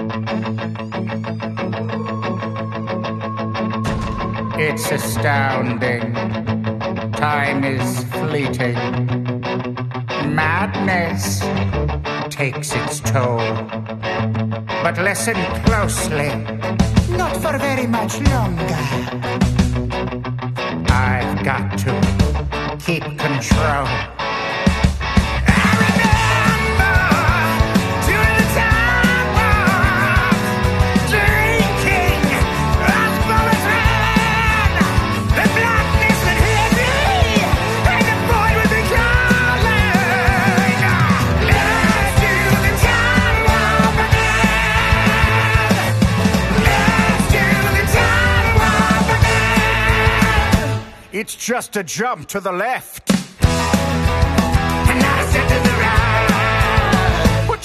It's astounding. Time is fleeting. Madness takes its toll. But listen closely. Not for very much longer. I've got to keep control. It's just a jump to the left. And now to the right.